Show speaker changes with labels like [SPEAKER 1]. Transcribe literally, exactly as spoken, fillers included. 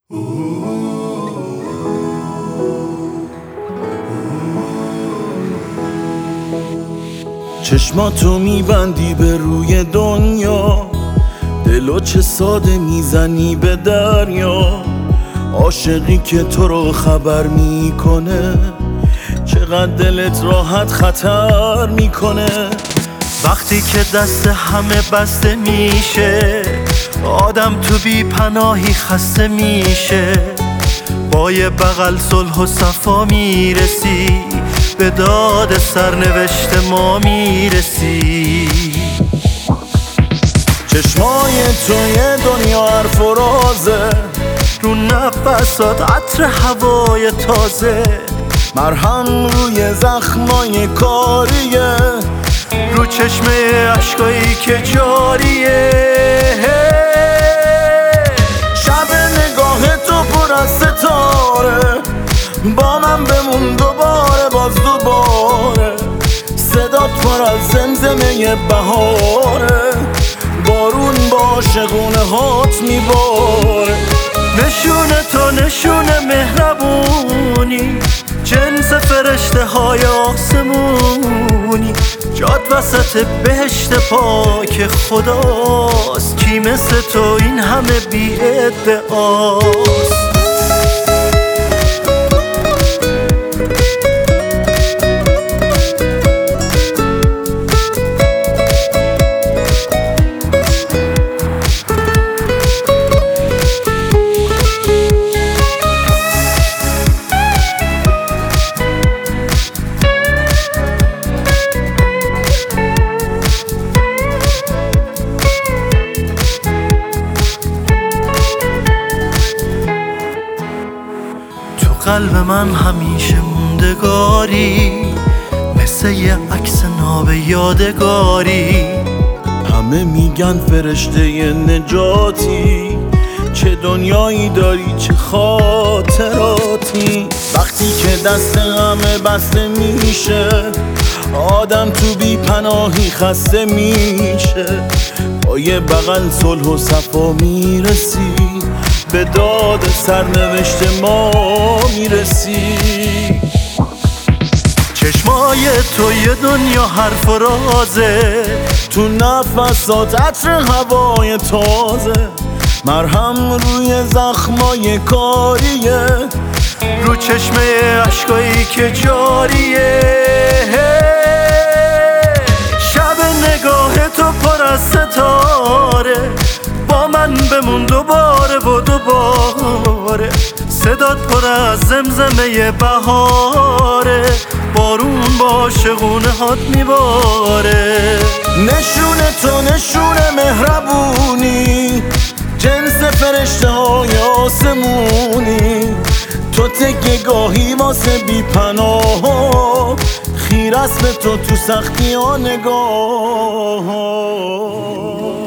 [SPEAKER 1] چشماتو میبندی به روی دنیا، دلو چه ساده میزنی به دریا. عاشقی که تو رو خبر میکنه، چقدر دلت راحت خطر میکنه.
[SPEAKER 2] وقتی که دست همه بسته میشه، آدم تو بی پناهی خسته میشه. با یه بغل صلح و صفا میرسی، به داد سرنوشت ما میرسی.
[SPEAKER 1] چشمای تو یه دنیا حرف و رازه،
[SPEAKER 2] رو نفسات عطر هوای تازه.
[SPEAKER 1] مرهم روی زخمای کاریه،
[SPEAKER 2] رو چشمه عشقایی که جاریه.
[SPEAKER 1] شب نگاه تو پر از ستاره، با من بمون دوباره باز دوباره. صدات پر از زمزمه بهاره، بارون با عاشقونه هات میباره.
[SPEAKER 2] نشونه تو نشونه مهربونی، جنس فرشته های آسمونی. جاد وسط بهشت پاک خداست، کی مثل تو این همه بی ادعاست. قلب من همیشه موندگاری، مثل یه عکس ناب یادگاری.
[SPEAKER 1] همه میگن فرشته نجاتی، چه دنیایی داری چه خاطراتی. وقتی که دست همه بسته میشه، آدم تو بی پناهی خسته میشه. با یه بغل صلح و صفا میرسی، به داد سرنوشت ما میرسی.
[SPEAKER 2] چشمای تو یه دنیا حرف و رازه،
[SPEAKER 1] تو نفسات عطر هوای تازه. مرهم روی زخمای کاریه،
[SPEAKER 2] رو چشمه عشقایی که جاریه. شب نگاه تو پر از ستاره، با من بمون دوباره و دوباره. صدات پر از زمزمه بهاره، بارون با عاشقونه هات میباره.
[SPEAKER 1] نشونه تو نشونه مهربونی، جنس فرشته های آسمونی. تو تکیه گاهی واسه بی پناه، خیر است به تو تو سختی ها نگاه.